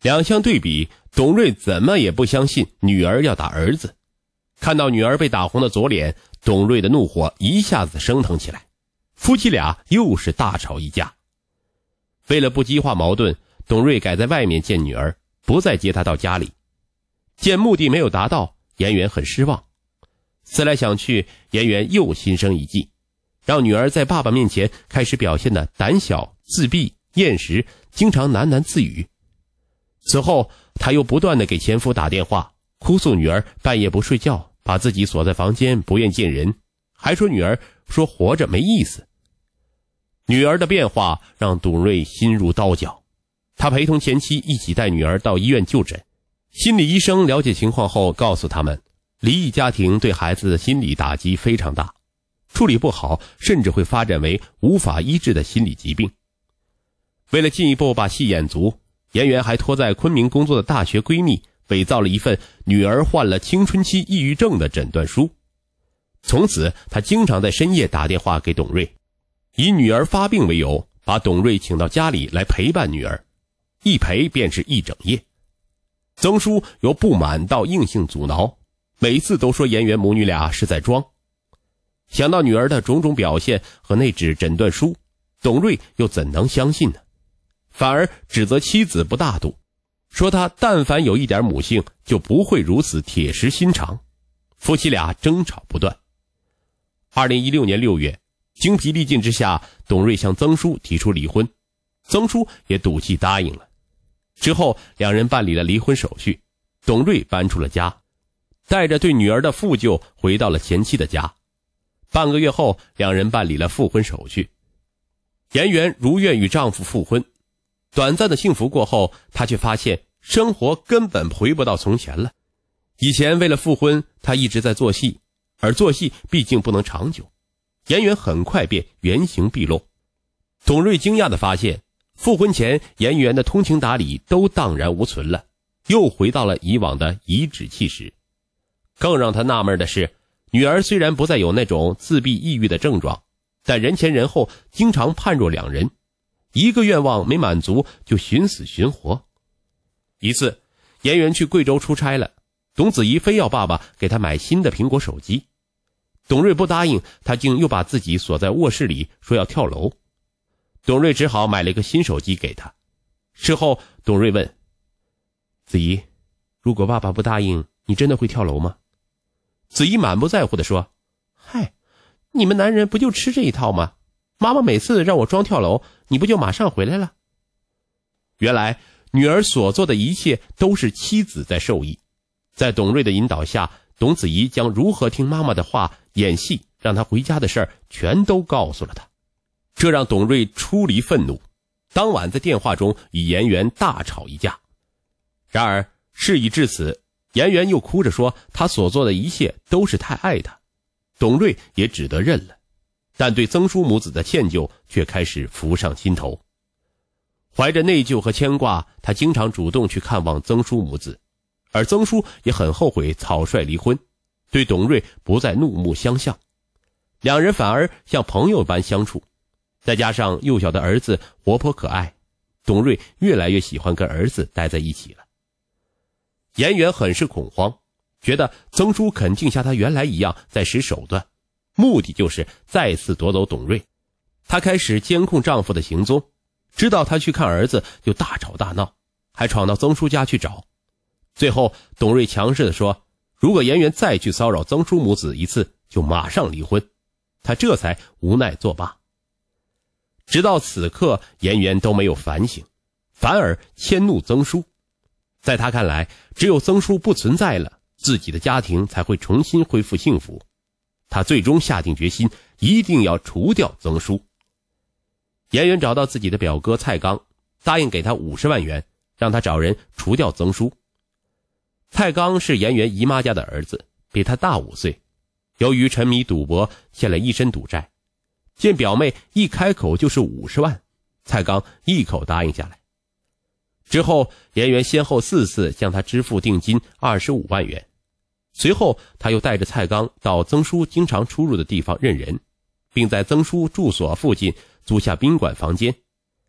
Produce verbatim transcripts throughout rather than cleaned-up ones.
两相对比，董瑞怎么也不相信女儿要打儿子。看到女儿被打红的左脸，董瑞的怒火一下子升腾起来，夫妻俩又是大吵一架。为了不激化矛盾，董瑞改在外面见女儿，不再接她到家里。见目的没有达到，严元很失望。思来想去，严元又心生一计，让女儿在爸爸面前开始表现得胆小、自闭、厌食，经常喃喃自语。此后他又不断地给前夫打电话，哭诉女儿半夜不睡觉，把自己锁在房间，不愿见人，还说女儿说活着没意思。女儿的变化让董瑞心如刀绞，他陪同前妻一起带女儿到医院就诊。心理医生了解情况后告诉他们，离异家庭对孩子的心理打击非常大，处理不好甚至会发展为无法医治的心理疾病。为了进一步把戏演足，严元还托在昆明工作的大学闺蜜伪造了一份女儿患了青春期抑郁症的诊断书。从此他经常在深夜打电话给董瑞，以女儿发病为由，把董瑞请到家里来陪伴女儿，一陪便是一整夜。曾叔由不满到硬性阻挠，每次都说严元母女俩是在装。想到女儿的种种表现和那纸诊断书，董瑞又怎能相信呢？反而指责妻子不大度，说他但凡有一点母性，就不会如此铁石心肠。夫妻俩争吵不断。二零一六年六月，精疲力尽之下，董瑞向曾叔提出离婚，曾叔也赌气答应了。之后两人办理了离婚手续，董瑞搬出了家，带着对女儿的负疚回到了前妻的家。半个月后，两人办理了复婚手续。严元如愿与丈夫复婚，短暂的幸福过后，她却发现生活根本回不到从前了。以前为了复婚，她一直在做戏，而做戏毕竟不能长久，严元很快便原形毕露。董瑞惊讶地发现，复婚前严元的通情达理都荡然无存了，又回到了以往的颐指气使。更让他纳闷的是，女儿虽然不再有那种自闭抑郁的症状，但人前人后经常判若两人，一个愿望没满足就寻死寻活。一次严元去贵州出差了，董子怡非要爸爸给他买新的苹果手机，董瑞不答应，他竟又把自己锁在卧室里，说要跳楼。董瑞只好买了一个新手机给他。事后董瑞问子怡，如果爸爸不答应，你真的会跳楼吗？子怡满不在乎地说，嗨，你们男人不就吃这一套吗？妈妈每次让我装跳楼，你不就马上回来了？原来女儿所做的一切都是妻子在受益。在董瑞的引导下，董子怡将如何听妈妈的话、演戏、让她回家的事儿全都告诉了她。这让董瑞出离愤怒，当晚在电话中与严元大吵一架。然而事已至此，严元又哭着说他所做的一切都是太爱他，董瑞也只得认了，但对曾叔母子的歉疚却开始浮上心头。怀着内疚和牵挂，他经常主动去看望曾叔母子，而曾叔也很后悔草率离婚，对董瑞不再怒目相向，两人反而像朋友般相处。再加上幼小的儿子活泼可爱，董瑞越来越喜欢跟儿子待在一起了。严元很是恐慌，觉得曾叔肯定像他原来一样在使手段，目的就是再次夺走董瑞。她开始监控丈夫的行踪，知道他去看儿子就大吵大闹，还闯到曾叔家去找。最后董瑞强势地说，如果严元再去骚扰曾叔母子一次，就马上离婚。他这才无奈作罢。直到此刻，严元都没有反省，反而迁怒曾叔。在他看来，只有曾叔不存在了，自己的家庭才会重新恢复幸福。他最终下定决心，一定要除掉曾叔。严元找到自己的表哥蔡刚，答应给他五十万元，让他找人除掉曾叔。蔡刚是严元姨妈家的儿子，比他大五岁，由于沉迷赌博，欠了一身赌债。见表妹一开口就是五十万，蔡刚一口答应下来。之后严元先后四次向他支付定金二十五万元，随后他又带着蔡刚到曾叔经常出入的地方认人，并在曾叔住所附近租下宾馆房间。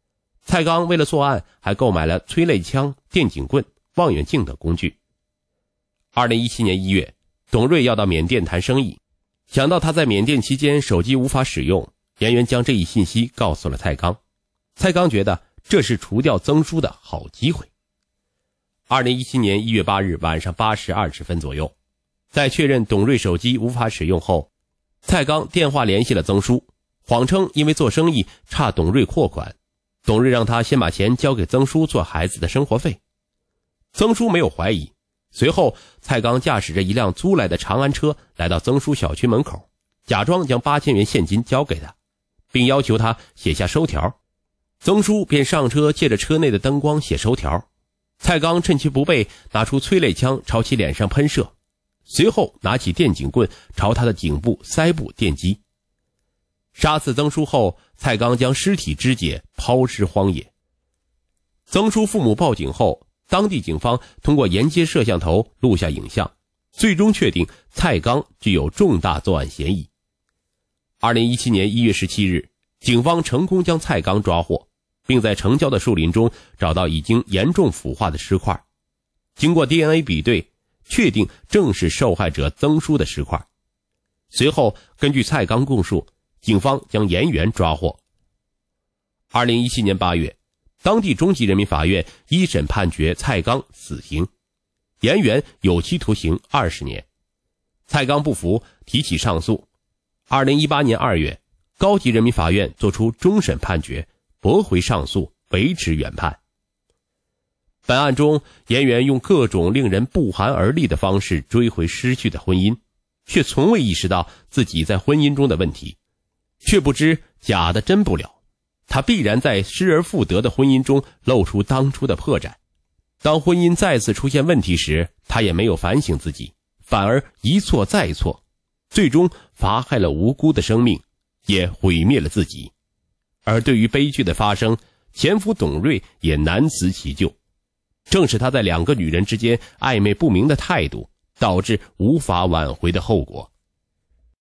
蔡刚为了作案，还购买了催泪枪、电警棍、望远镜等工具。二零一七年一月，董瑞要到缅甸谈生意，想到他在缅甸期间手机无法使用，严元将这一信息告诉了蔡刚。蔡刚觉得这是除掉曾叔的好机会。二零一七年一月八日晚上八时二十分左右，在确认董瑞手机无法使用后，蔡刚电话联系了曾叔，谎称因为做生意差董瑞货款，董瑞让他先把钱交给曾叔做孩子的生活费。曾叔没有怀疑，随后蔡刚驾驶着一辆租来的长安车来到曾叔小区门口，假装将八千元现金交给他，并要求他写下收条。曾叔便上车，借着车内的灯光写收条。蔡刚趁其不备，拿出催泪枪朝其脸上喷射，随后拿起电警棍朝他的颈部、腮部电击。杀死曾叔后，蔡刚将尸体肢解抛尸荒野。曾叔父母报警后，当地警方通过沿街摄像头录下影像，最终确定蔡刚具有重大作案嫌疑。二零一七年一月十七日，警方成功将蔡刚抓获，并在城郊的树林中找到已经严重腐化的尸块。经过 D N A 比对，确定正是受害者曾叔的尸块。随后根据蔡刚供述，警方将严元抓获。二零一七年八月，当地中级人民法院一审判决蔡刚死刑，严元有期徒刑二十年。蔡刚不服，提起上诉。二零一八年二月，高级人民法院作出终审判决，驳回上诉，维持原判。本案中，严元用各种令人不寒而栗的方式追回失去的婚姻，却从未意识到自己在婚姻中的问题，却不知假的真不了。他必然在失而复得的婚姻中露出当初的破绽。当婚姻再次出现问题时，他也没有反省自己，反而一错再错，最终罚害了无辜的生命，也毁灭了自己。而对于悲剧的发生，前夫董瑞也难辞其咎。正是他在两个女人之间暧昧不明的态度，导致无法挽回的后果。